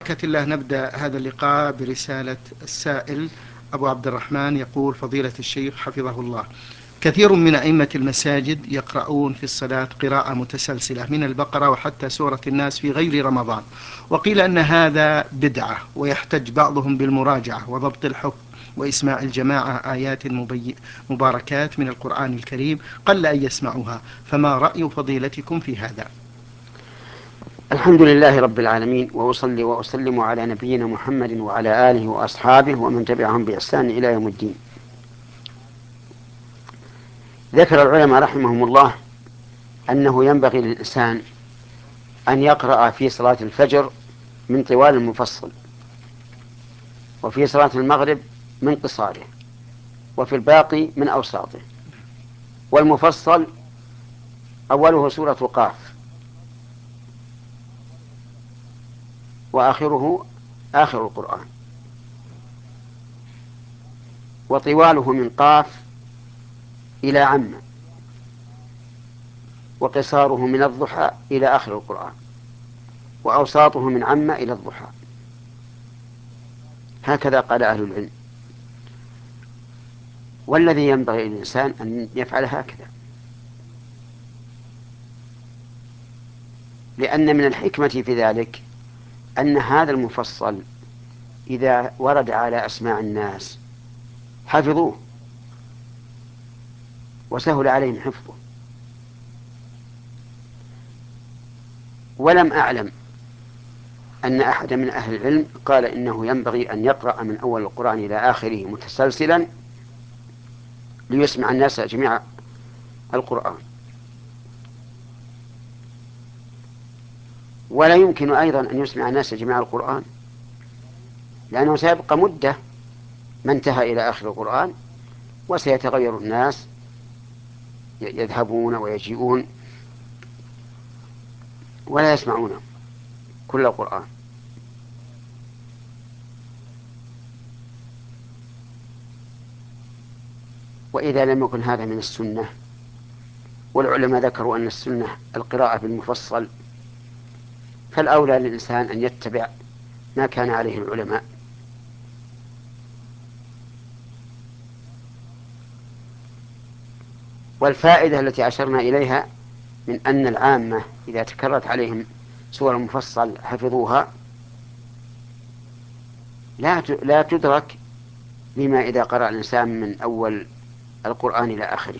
بركة الله نبدأ هذا اللقاء برسالة السائل أبو عبد الرحمن. يقول: فضيلة الشيخ حفظه الله، كثير من أئمة المساجد يقرؤون في الصلاة قراءة متسلسلة من البقرة وحتى سورة الناس في غير رمضان، وقيل أن هذا بدعة، ويحتج بعضهم بالمراجعة وضبط الحفظ وإسماع الجماعة آيات مباركات من القرآن الكريم قل أن يسمعوها، فما رأي فضيلتكم في هذا؟ الحمد لله رب العالمين، وأصلي وأسلم على نبينا محمد وعلى آله وأصحابه ومن تبعهم بإحسان إلى يوم الدين. ذكر العلماء رحمهم الله أنه ينبغي للإنسان أن يقرأ في صلاة الفجر من طوال المفصل، وفي صلاة المغرب من قصاره، وفي الباقي من أوساطه. والمفصل أوله سورة قاف، وآخره آخر القرآن، وطواله من قاف إلى عم، وقصاره من الضحى إلى آخر القرآن، وأوساطه من عم إلى الضحى. هكذا قال أهل العلم، والذي ينبغي للإنسان أن يفعل هكذا، لأن من الحكمة في ذلك أن هذا المفصل إذا ورد على أسماع الناس حفظوه وسهل عليهم حفظه. ولم أعلم أن أحد من أهل العلم قال إنه ينبغي أن يقرأ من أول القرآن إلى آخره متسلسلا ليسمع الناس جميع القرآن. ولا يمكن أيضا أن يسمع الناس جميع القرآن، لأنه سيبقى مدة ما انتهى إلى آخر القرآن، وسيتغير الناس، يذهبون ويجيئون ولا يسمعون كل القرآن. وإذا لم يكن هذا من السنة، والعلماء ذكروا أن السنة القراءة بالمفصل، فالأولى للإنسان أن يتبع ما كان عليه العلماء. والفائدة التي أشرنا إليها من أن العامة إذا تكررت عليهم سور المفصل حفظوها لا تدرك لما إذا قرأ الإنسان من أول القرآن إلى آخره.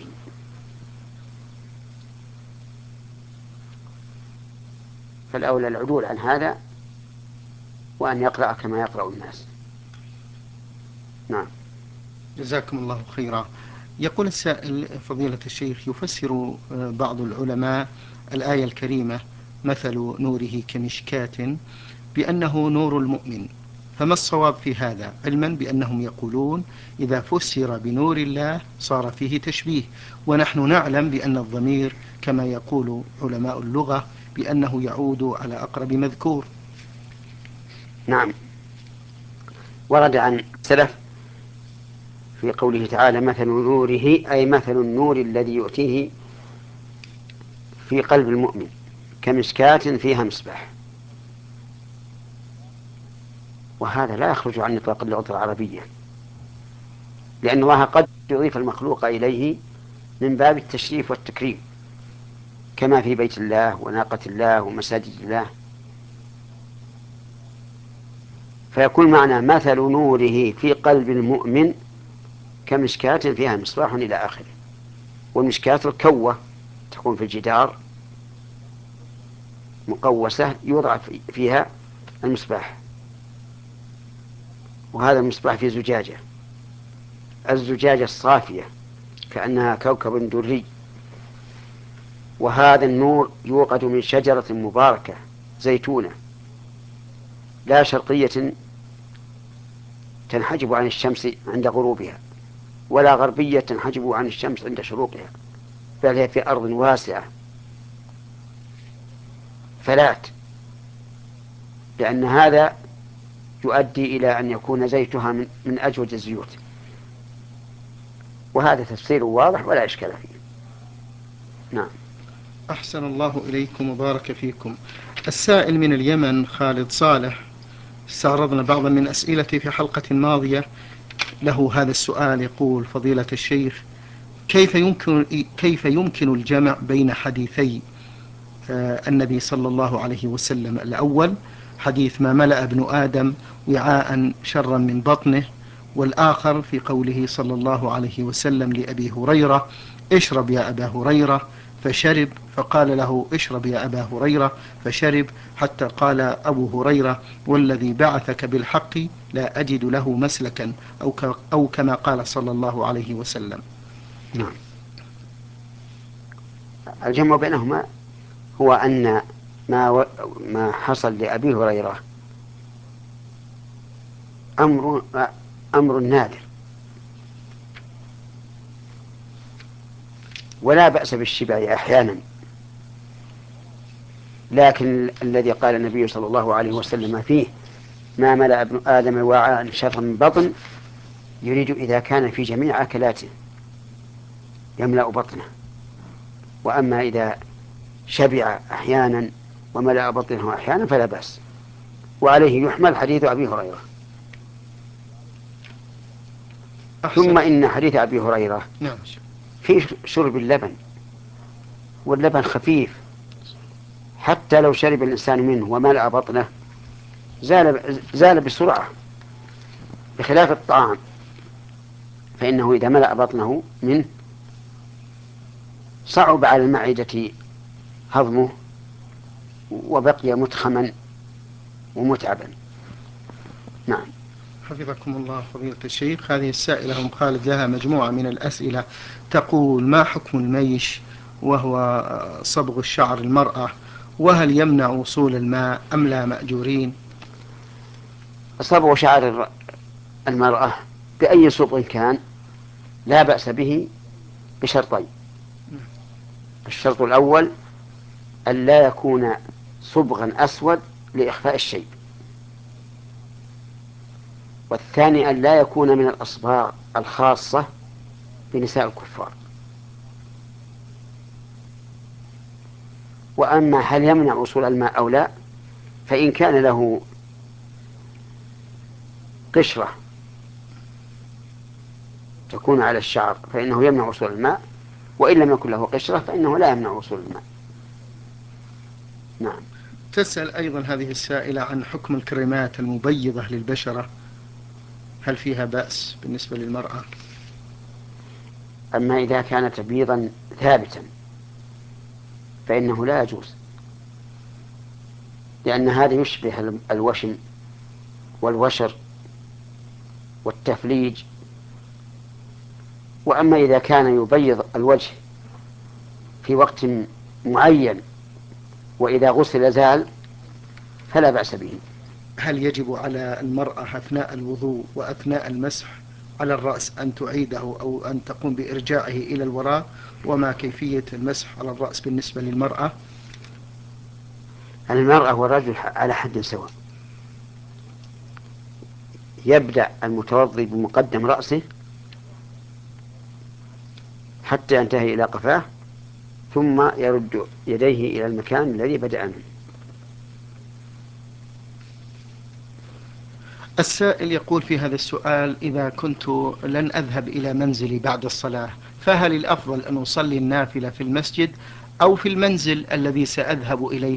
فالأولى العدول عن هذا، وأن يقرأ كما يقرأ الناس. نعم. جزاكم الله خيرا. يقول السائل: فضيلة الشيخ، يفسر بعض العلماء الآية الكريمة مثل نوره كمشكاة بأنه نور المؤمن، فما الصواب في هذا، علما بأنهم يقولون إذا فسر بنور الله صار فيه تشبيه، ونحن نعلم بأن الضمير كما يقول علماء اللغة بأنه يعود على أقرب مذكور؟ نعم، ورد عن السلف في قوله تعالى مثل نوره، أي مثل النور الذي يؤتيه في قلب المؤمن كمشكاة فيها مصباح. وهذا لا يخرج عن نطاق اللغة العربية، لأن الله قد يضيف المخلوق إليه من باب التشريف والتكريم، كما في بيت الله وناقة الله ومساجد الله. فيكون معنى مثل نوره في قلب المؤمن كمشكاة فيها مصباح إلى آخره. والمشكاة الكوة تكون في الجدار مقوسة يوضع فيها المصباح، وهذا المصباح في زجاجة، الزجاجة الصافية كأنها كوكب دري. وهذا النور يوقد من شجرة مباركة زيتونة لا شرقية تنحجب عن الشمس عند غروبها، ولا غربية تنحجب عن الشمس عند شروقها، بل هي في أرض واسعة فلات، لأن هذا يؤدي إلى أن يكون زيتها من أجود الزيوت. وهذا تفسير واضح ولا إشكال فيه. نعم. أحسن الله إليكم وبارك فيكم. السائل من اليمن خالد صالح استعرضنا بعضا من أسئلتي في حلقة ماضية. له هذا السؤال، يقول فضيلة الشيخ: كيف يمكن الجمع بين حديثي النبي صلى الله عليه وسلم؟ الأول حديث ما ملأ ابن آدم وعاء شرا من بطنه، والآخر في قوله صلى الله عليه وسلم لأبي هريرة: اشرب يا أبا هريرة، فشرب، فقال له: اشرب يا أبا هريرة، فشرب، حتى قال أبو هريرة: والذي بعثك بالحق لا أجد له مسلكا، أو كما قال صلى الله عليه وسلم. نعم. الجمع بينهما هو أن ما حصل لأبي هريرة أمر أمر نادر، ولا بأس بالشبع أحيانا، لكن الذي قال النبي صلى الله عليه وسلم فيه ما ملأ ابن آدم وعاء شرا من بطن، يريد إذا كان في جميع أكلاته يملأ بطنه. وأما إذا شبع أحيانا وملأ بطنه أحيانا فلا بأس. وعليه يحمل حديث أبي هريرة. ثم أحسن. إن حديث أبي هريرة نعم. في شرب اللبن، واللبن خفيف، حتى لو شرب الإنسان منه وملأ بطنه زال بسرعة، بخلاف الطعام فإنه إذا ملأ بطنه منه صعب على المعدة هضمه وبقي متخما ومتعبا. نعم. حفظكم الله فضيلة الشيخ. هذه السائلة أم خالد لها مجموعة من الأسئلة. تقول: ما حكم الميش وهو صبغ الشعر المرأة؟ وهل يمنع وصول الماء أم لا مأجورين؟ صبغ شعر المرأة بأي صبغ كان لا بأس به بشرطين: الشرط الأول أن لا يكون صبغا أسود لإخفاء الشيب، والثاني أن لا يكون من الأصباغ الخاصة بنساء الكفار. وأما هل يمنع وصول الماء أو لا، فإن كان له قشرة تكون على الشعر فإنه يمنع وصول الماء، وإن لم يكن له قشرة فإنه لا يمنع وصول الماء. نعم. تسأل أيضا هذه السائلة عن حكم الكريمات المبيضة للبشرة، هل فيها بأس بالنسبة للمرأة؟ أما إذا كان تبييضا ثابتا فإنه لا يجوز، لأن هذا يشبه الوشم والوشر والتفليج. وأما إذا كان يبيض الوجه في وقت معين وإذا غسل زال فلا بأس به. هل يجب على المرأة أثناء الوضوء وأثناء المسح على الرأس أن تعيده أو أن تقوم بإرجاعه إلى الوراء؟ وما كيفية المسح على الرأس بالنسبة للمرأة؟ المرأة والرجل على حد سواء. يبدأ المتوضي بمقدم رأسه حتى ينتهي إلى قفاه، ثم يرد يديه إلى المكان الذي بدأ منه. السائل يقول في هذا السؤال: إذا كنت لن أذهب إلى منزلي بعد الصلاة، فهل الأفضل أن أصلي النافلة في المسجد أو في المنزل الذي سأذهب إليه؟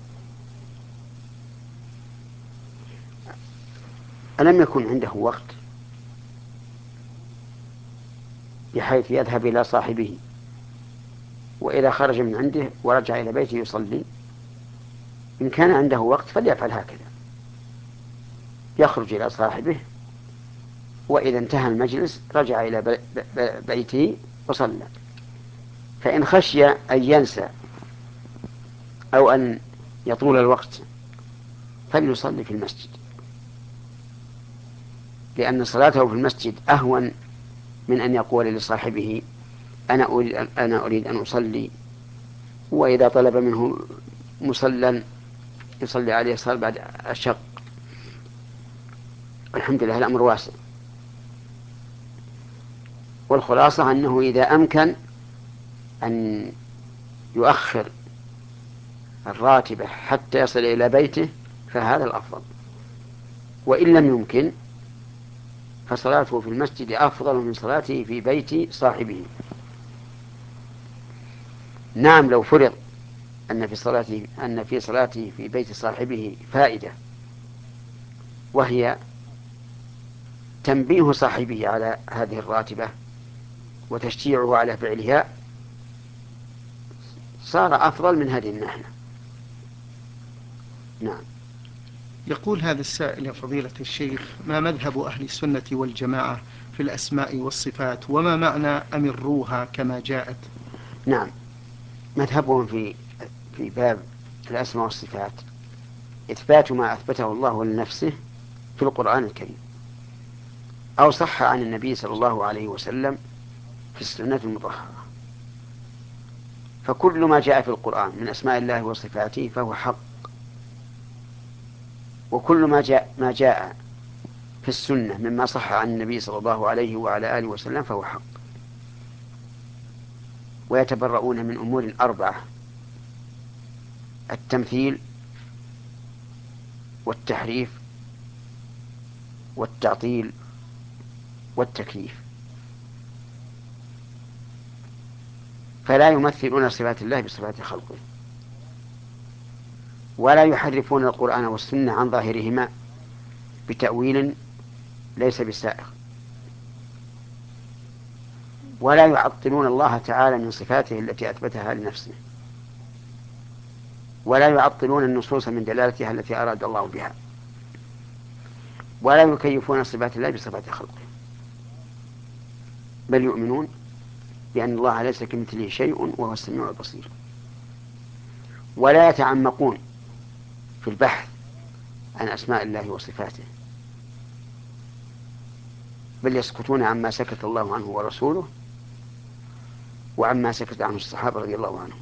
ألم يكن عنده وقت بحيث يذهب إلى صاحبه، وإذا خرج من عنده ورجع إلى بيته يصلي؟ إن كان عنده وقت فليفعل هكذا: يخرج إلى صاحبه، وإذا انتهى المجلس رجع إلى بيته وصلى. فإن خشي أن ينسى أو أن يطول الوقت فليصلي في المسجد، لأن صلاته في المسجد أهون من أن يقول لصاحبه أنا أريد أن أصلي، وإذا طلب منه مصلى يصلي عليه صار بعد أشق. الحمد لله الأمر واسع. والخلاصة أنه إذا أمكن أن يؤخر الراتبة حتى يصل إلى بيته فهذا الأفضل. وإن لم يمكن فصلاته في المسجد أفضل من صلاته في بيت صاحبه. نعم، لو فرض أن في صلاته في بيت صاحبه فائدة، وهي تنبيه صاحبه على هذه الراتبة وتشجيعه على فعلها، صار أفضل من هذه الناحية. نعم. يقول هذا السائل: يا فضيلة الشيخ، ما مذهب أهل السنة والجماعة في الأسماء والصفات، وما معنى أمروها كما جاءت؟ نعم، مذهبهم في باب الأسماء والصفات إثبات ما أثبته الله لنفسه في القرآن الكريم، أو صح عن النبي صلى الله عليه وسلم في السنة المطهرة. فكل ما جاء في القرآن من أسماء الله وصفاته فهو حق، وكل ما جاء في السنة مما صح عن النبي صلى الله عليه وعلى آله وسلم فهو حق. ويتبرؤون من أمور 4: التمثيل والتحريف والتعطيل والتكييف. فلا يمثلون صفات الله بصفات خلقه، ولا يحرفون القرآن والسنة عن ظاهرهما بتأويل ليس بسائغ، ولا يعطلون الله تعالى من صفاته التي أثبتها لنفسه، ولا يعطلون النصوص من دلالتها التي أراد الله بها، ولا يكيفون صفات الله بصفات خلقه، بل يؤمنون بأن الله ليس كمثله شيء وهو السميع البصير. ولا يتعمقون في البحث عن أسماء الله وصفاته، بل يسكتون عما سكت الله عنه ورسوله وعما سكت عنه الصحابة رضي الله عنهم.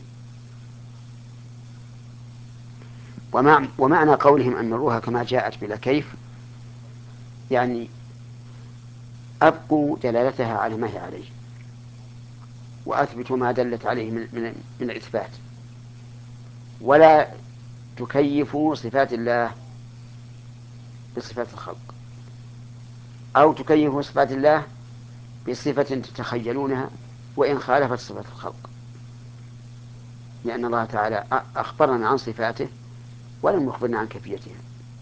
ومعنى قولهم أن الروح كما جاءت بلا كيف، يعني أبقوا دلالتها على ما هي عليه، وأثبتوا ما دلت عليه من الإثبات، ولا تكيفوا صفات الله بصفات الخلق، أو تكيفوا صفات الله بصفة تتخيلونها وإن خالفت صفات الخلق، لأن الله تعالى أخبرنا عن صفاته ولم يخبرنا عن كيفيتها.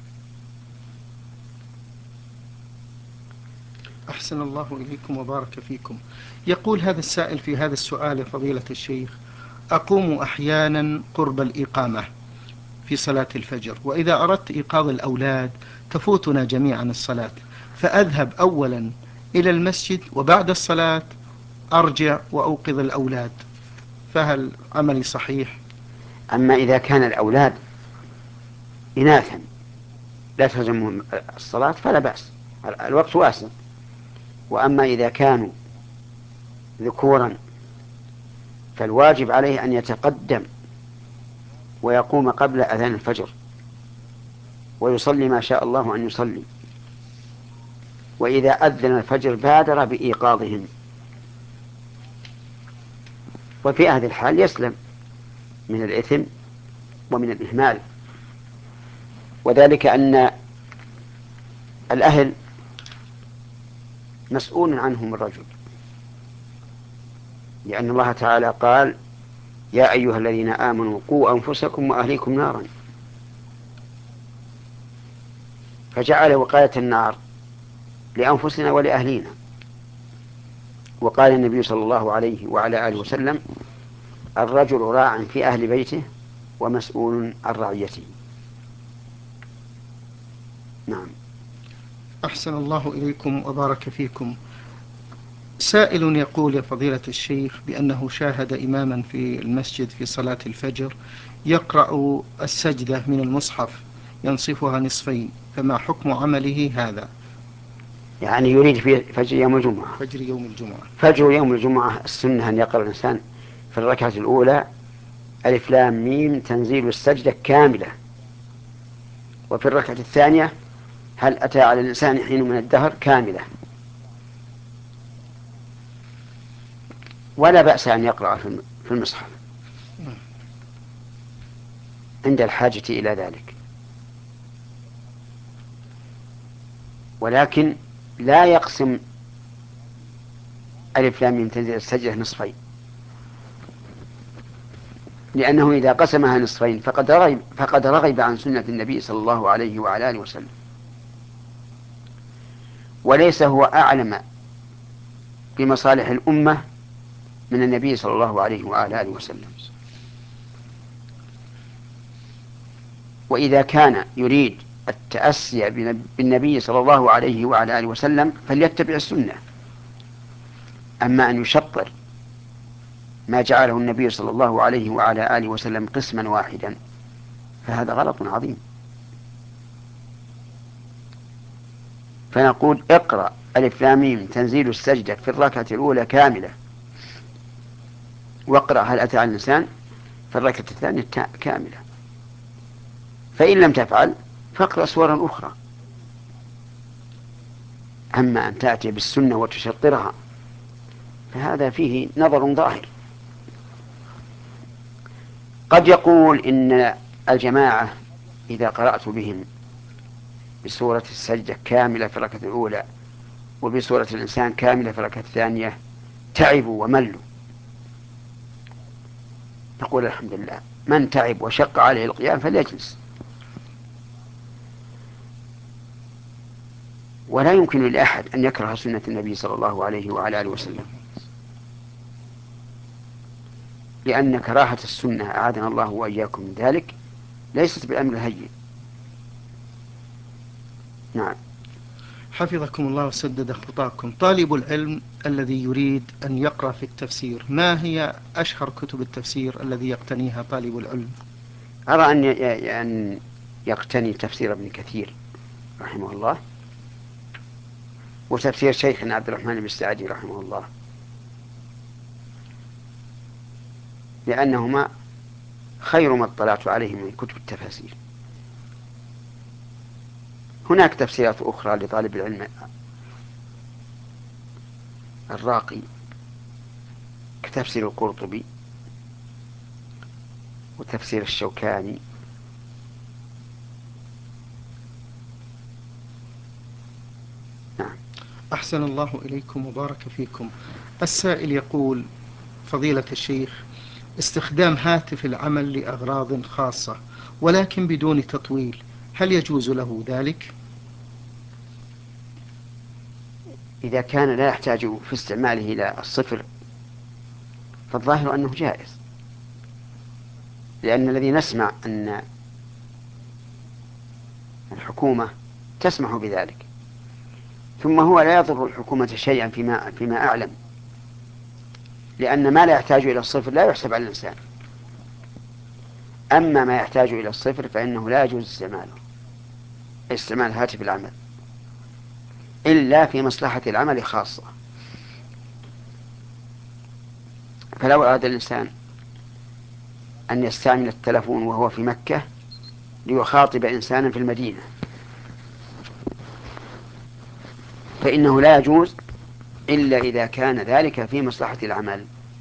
أحسن الله إليكم وبارك فيكم. يقول هذا السائل في هذا السؤال: فضيلة الشيخ، أقوم أحيانا قرب الإقامة في صلاة الفجر، وإذا أردت إيقاظ الأولاد تفوتنا جميعا الصلاة، فأذهب أولا إلى المسجد وبعد الصلاة أرجع وأوقظ الأولاد، فهل عملي صحيح؟ أما إذا كان الأولاد إناثا لا تلزمهم الصلاة فلا بأس، الوقت واسع. وأما إذا كانوا ذكورا فالواجب عليه أن يتقدم ويقوم قبل أذان الفجر ويصلي ما شاء الله أن يصلي، وإذا أذن الفجر بادر بإيقاظهم، وفي هذه الحال يسلم من الإثم ومن الإهمال. وذلك أن الأهل مسؤول عنهم الرجل، لأن الله تعالى قال: يا أيها الذين آمنوا قوا أنفسكم وأهليكم نارا، فجعل وقاية النار لأنفسنا ولأهلينا. وقال النبي صلى الله عليه وعلى آله وسلم: الرجل راع في أهل بيته ومسؤول عن رعيته. نعم. أحسن الله إليكم وبارك فيكم. سائل يقول: يا فضيلة الشيخ، بأنه شاهد إماما في المسجد في صلاة الفجر يقرأ السجدة من المصحف ينصفها نصفين، فما حكم عمله هذا؟ يعني يريد في فجر يوم الجمعة. فجر يوم الجمعة. فجر يوم الجمعة السنة أن يقرأ الإنسان في الركعة الأولى ألف لام ميم تنزيل السجدة كاملة، وفي الركعة الثانية هل أتى على الإنسان حين من الدهر كاملة. ولا بأس أن يقرأ في المصحف عند الحاجة إلى ذلك. ولكن لا يقسم ألف لام ميم تنزيل السجدة نصفين، لأنه إذا قسمها نصفين فقد رغب عن سنة النبي صلى الله عليه وعلى آله وسلم، وليس هو أعلم بمصالح الأمة من النبي صلى الله عليه وعلى آله وسلم. وإذا كان يريد التأسي بالنبي صلى الله عليه وعلى آله وسلم فليتبع السنة. أما أن يشطر ما جعله النبي صلى الله عليه وعلى آله وسلم قسما واحدا فهذا غلط عظيم. فنقول اقرأ ألف لام ميم تنزيل السجدة في الركعة الأولى كاملة، واقرأ هل أتى على الإنسان في الركعة الثانية كاملة. فإن لم تفعل فاقرأ سورا أخرى. أما أن تأتي بالسنة وتشطرها فهذا فيه نظر ظاهر. قد يقول إن الجماعة إذا قرأت بهم بسورة السجدة كاملة في الركعة الأولى وبسورة الإنسان كاملة في الركعة الثانية تعبوا وملوا. نقول الحمد لله، من تعب وشق عليه القيام فليجلس. ولا يمكن لأحد أن يكره سنة النبي صلى الله عليه وعلى آله وسلم، لأن كراهة السنة أعاذنا الله وإياكم من ذلك ليست بأمر هين. نعم. حفظكم الله وسدد خطاكم. طالب العلم الذي يريد أن يقرأ في التفسير، ما هي أشهر كتب التفسير الذي يقتنيها طالب العلم؟ أرى أن يقتني تفسير ابن كثير رحمه الله، وتفسير شيخنا عبد الرحمن بن السعدي رحمه الله، لأنهما خير ما اطلعت عليه من كتب التفاسير. هناك تفسيرات أخرى لطالب العلم الراقي كتفسير القرطبي وتفسير الشوكاني. نعم. أحسن الله إليكم وبارك فيكم. السائل يقول: فضيلة الشيخ، استخدام هاتف العمل لأغراض خاصة ولكن بدون تطويل، هل يجوز له ذلك؟ إذا كان لا يحتاج في استعماله إلى الصفر فالظاهر أنه جائز، لأن الذي نسمع أن الحكومة تسمح بذلك، ثم هو لا يضر الحكومة شيئا فيما أعلم، لأن ما لا يحتاج إلى الصفر لا يحسب على الإنسان. أما ما يحتاج إلى الصفر فإنه لا يجوز استعمال هاتف العمل إلا في مصلحة العمل خاصة. فلو أراد الإنسان أن يستعمل التلفون وهو في مكة ليخاطب إنسانا في المدينة فإنه لا يجوز إلا إذا كان ذلك في مصلحة العمل.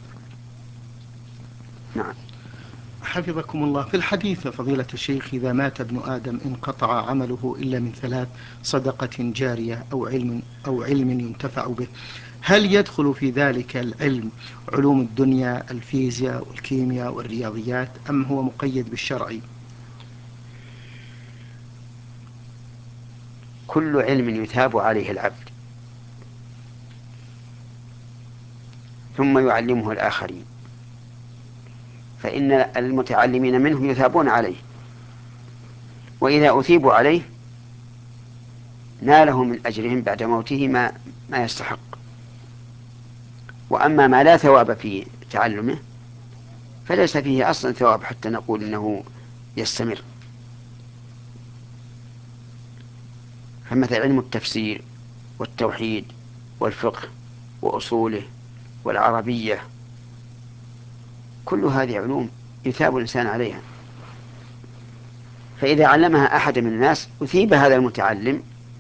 نعم. حفظكم الله. في الحديث فضيلة الشيخ: إذا مات ابن آدم انقطع عمله إلا من ثلاث: صدقة جارية أو علم ينتفع به. هل يدخل في ذلك العلم علوم الدنيا، الفيزياء والكيمياء والرياضيات، أم هو مقيد بالشرع؟ كل علم يثاب عليه العبد ثم يعلمه الآخرين فإن المتعلمين منه يثابون عليه، وإذا أثيبوا عليه ناله من أجرهم بعد موته ما يستحق. وأما ما لا ثواب في تعلمه فليس فيه أصلا ثواب حتى نقول إنه يستمر. فمثل علم التفسير والتوحيد والفقه وأصوله والعربية كل هذه علوم يثاب الإنسان عليها، فإذا علمها أحد من الناس أثيب هذا المتعلم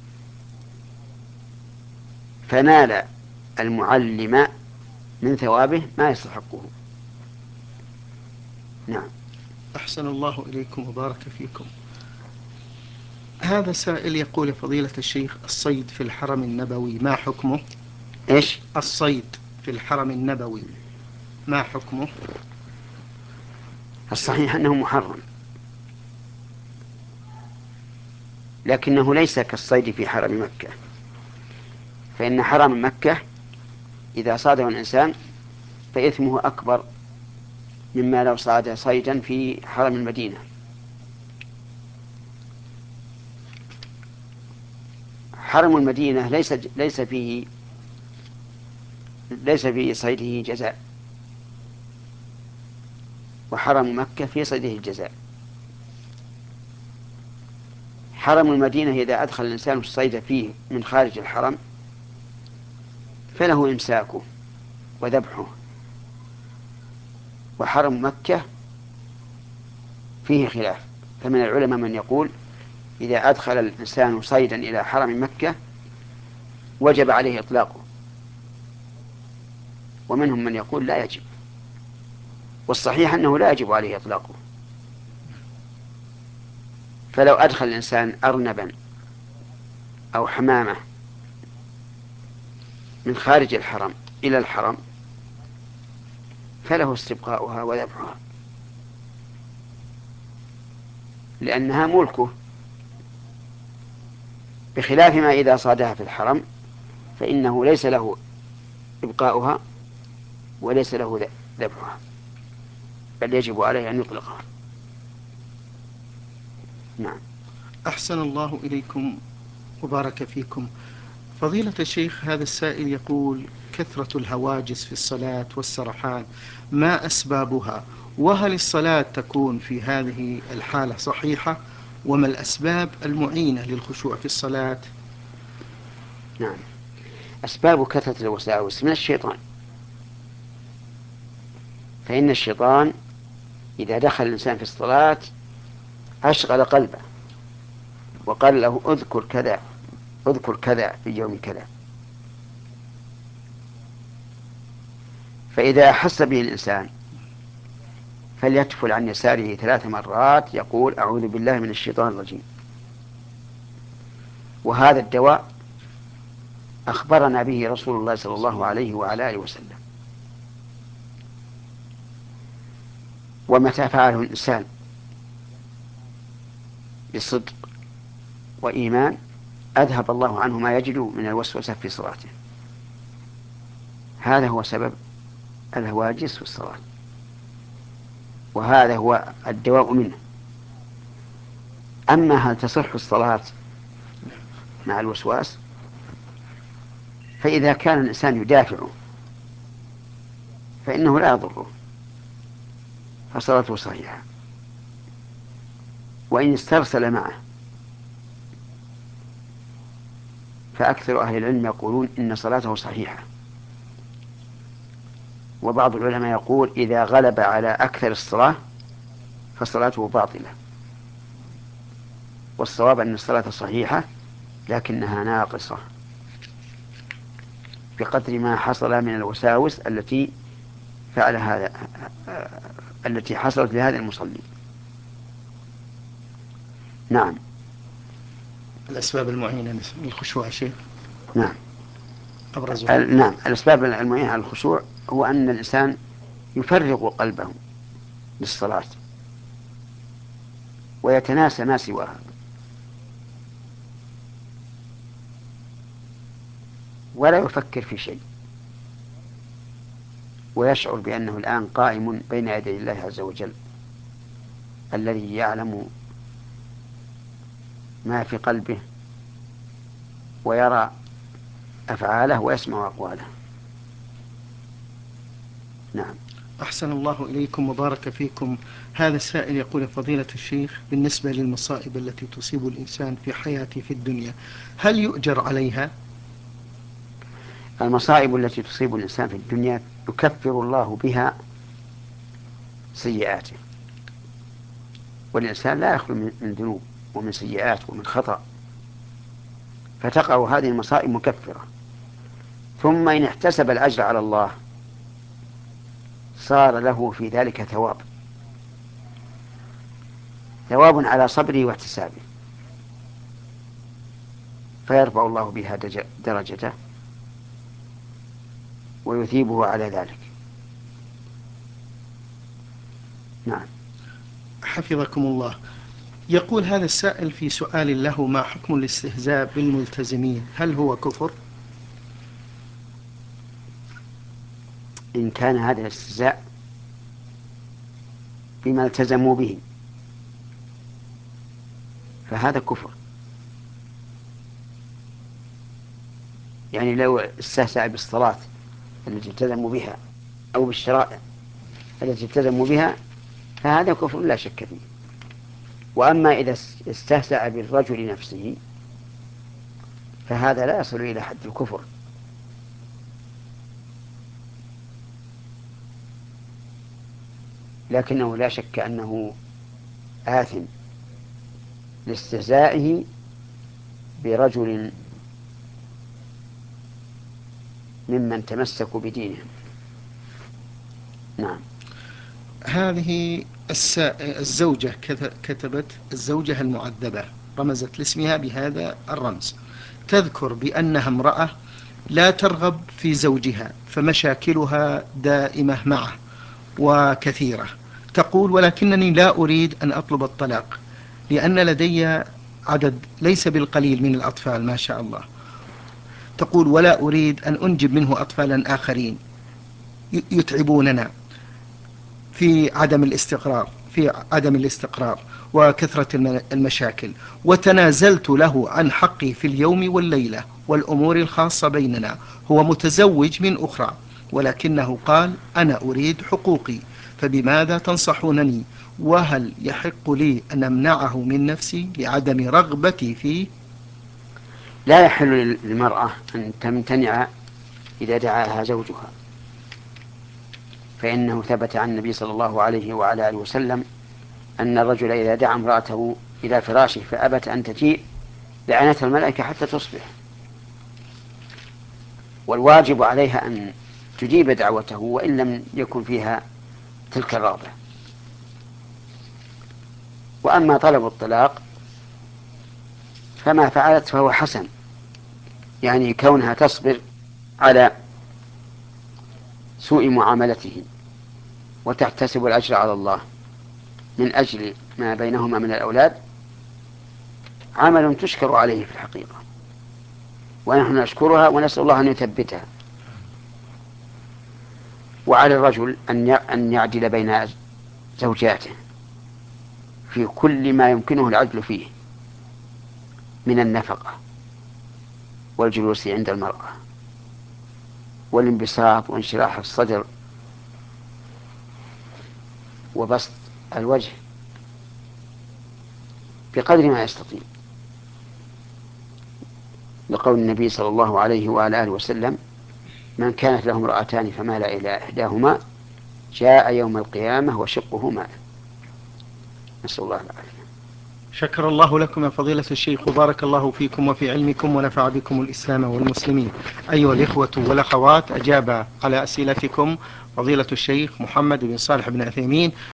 فنال المعلم من ثوابه ما يستحقه. نعم. أحسن الله إليكم وبارك فيكم. هذا سائل يقول: فضيلة الشيخ، الصيد في الحرم النبوي ما حكمه؟ إيش؟ الصيد في الحرم النبوي ما حكمه؟ الصحيح أنه محرم، لكنه ليس كالصيد في حرم مكة، فإن حرم مكة إذا صاده الإنسان فإثمه أكبر مما لو صاد صيدا في حرم المدينة. حرم المدينة ليس فيه صيده جزاء، وحرم مكة في صيده الجزاء. حرم المدينة إذا أدخل الإنسان الصيد فيه من خارج الحرم فله إمساكه وذبحه، وحرم مكة فيه خلاف، فمن العلماء من يقول إذا أدخل الإنسان صيدا إلى حرم مكة وجب عليه إطلاقه، ومنهم من يقول لا يجب، والصحيح أنه لا يجب عليه إطلاقه. فلو أدخل الإنسان أرنبا أو حمامة من خارج الحرم إلى الحرم فله استبقاؤها وذبحها، لأنها ملكه، بخلاف ما إذا صادها في الحرم فإنه ليس له إبقاؤها وليس له ذبحها، بل يجب عليه أن يطلقها. نعم. أحسن الله إليكم وبارك فيكم. فضيلة الشيخ، هذا السائل يقول: كثرة الهواجس في الصلاة والسرحان ما أسبابها؟ وهل الصلاة تكون في هذه الحالة صحيحة؟ وما الأسباب المعينة للخشوع في الصلاة؟ نعم، أسباب كثرة الوساوس من الشيطان، فإن الشيطان إذا دخل الإنسان في الصلاة أشغل قلبه وقال له اذكر كذا، اذكر كذا في يوم كذا. فإذا أحس به الإنسان فليتفل عن يساره 3 مرات يقول أعوذ بالله من الشيطان الرجيم. وهذا الدواء أخبرنا به رسول الله صلى الله عليه وعلى آله وسلم. ومتى فعله الإنسان بصدق وإيمان أذهب الله عنه ما يجد من الوسوسة في صلاته. هذا هو سبب الهواجس في الصلاة، وهذا هو الدواء منه. أما هل تصح الصلاة مع الوسواس؟ فإذا كان الإنسان يدافعه فإنه لا يضره، فصلاته صحيحة. وإن استرسل معه فأكثر أهل العلم يقولون إن صلاته صحيحة. وبعض العلماء يقول إذا غلب على أكثر الصلاة فصلاته باطلة، والصواب أن الصلاة صحيحة لكنها ناقصة بقدر ما حصل من الوساوس التي فعل هذا التي حصلت لهذا المصلي. نعم. الأسباب المعينة للخشوع شيخ نعم. أبرزها. نعم، الأسباب المعينة على الخشوع هو أن الإنسان يفرغ قلبه للصلاة ويتناسى ما سواها، ولا يفكر في شيء، ويشعر بأنه الآن قائم بين يدي الله عز وجل الذي يعلم ما في قلبه ويرى أفعاله ويسمع أقواله. نعم. أحسن الله إليكم وبارك فيكم. هذا السائل يقول: فضيلة الشيخ، بالنسبة للمصائب التي تصيب الإنسان في حياته في الدنيا هل يؤجر عليها؟ المصائب التي تصيب الإنسان في الدنيا يكفر الله بها سيئاته، والإنسان لا يخلو من ذنوب ومن سيئات ومن خطأ، فتقع هذه المصائب مكفرة. ثم إن احتسب الأجر على الله صار له في ذلك ثواب على صبره واحتسابه. فيرفع الله بها درجته ويثيبه على ذلك. نعم. حفظكم الله. يقول هذا السائل في سؤال له: ما حكم الاستهزاء بالملتزمين؟ هل هو كفر؟ إن كان هذا الاستهزاء بما التزموا به فهذا كفر. يعني لو استهزأ بالصلاة التي التزموا بها أو بالشرائع التي التزموا بها فهذا كفر لا شك فيه. وأما إذا استهزأ بالرجل نفسه فهذا لا يصل إلى حد الكفر. لكنه لا شك أنه آثم لاستهزائه برجل ممن تمسكوا بدينهم. نعم. هذه الزوجة كتبت: الزوجة المعذبة، رمزت لاسمها بهذا الرمز، تذكر بأنها امرأة لا ترغب في زوجها، فمشاكلها دائمة معه وكثيرة. تقول: ولكنني لا أريد أن أطلب الطلاق، لأن لدي عدد ليس بالقليل من الأطفال ما شاء الله. تقول: ولا أريد أن أنجب منه أطفالا آخرين يتعبوننا في عدم الاستقرار وكثرة المشاكل. وتنازلت له عن حقي في اليوم والليلة والأمور الخاصة بيننا. هو متزوج من أخرى، ولكنه قال: أنا أريد حقوقي، فبماذا تنصحونني؟ وهل يحق لي أن أمنعه من نفسي لعدم رغبتي فيه؟ لا يحل للمرأة أن تمتنع إذا دعاها زوجها، فإنه ثبت عن النبي صلى الله عليه وعلى آله وسلم أن الرجل إذا دعا امرأته إلى فراشه فأبت أن تجيء لعنتها الملائكة حتى تصبح، والواجب عليها أن تجيب دعوته وإن لم يكن فيها تلك الرغبة. وأما طلب الطلاق فما فعلت فهو حسن، يعني كونها تصبر على سوء معاملته وتحتسب الأجر على الله من أجل ما بينهما من الأولاد عمل تشكر عليه في الحقيقة، ونحن نشكرها ونسأل الله أن يثبتها. وعلى الرجل أن يعدل بين زوجاته في كل ما يمكنه العدل فيه من النفقة والجلوس عند المرأة والانبساط وانشراح الصدر وبسط الوجه بقدر ما يستطيع، لقول النبي صلى الله عليه وعلى آله وسلم: من كانت له امرأتان فمال إلى إحداهما جاء يوم القيامة وشقه مال. نسأل الله العافية. شكر الله لكم يا فضيلة الشيخ، وبارك الله فيكم وفي علمكم ونفع بكم الإسلام والمسلمين. أيها الإخوة والأخوات، أجاب على أسئلتكم فضيلة الشيخ محمد بن صالح بن عثيمين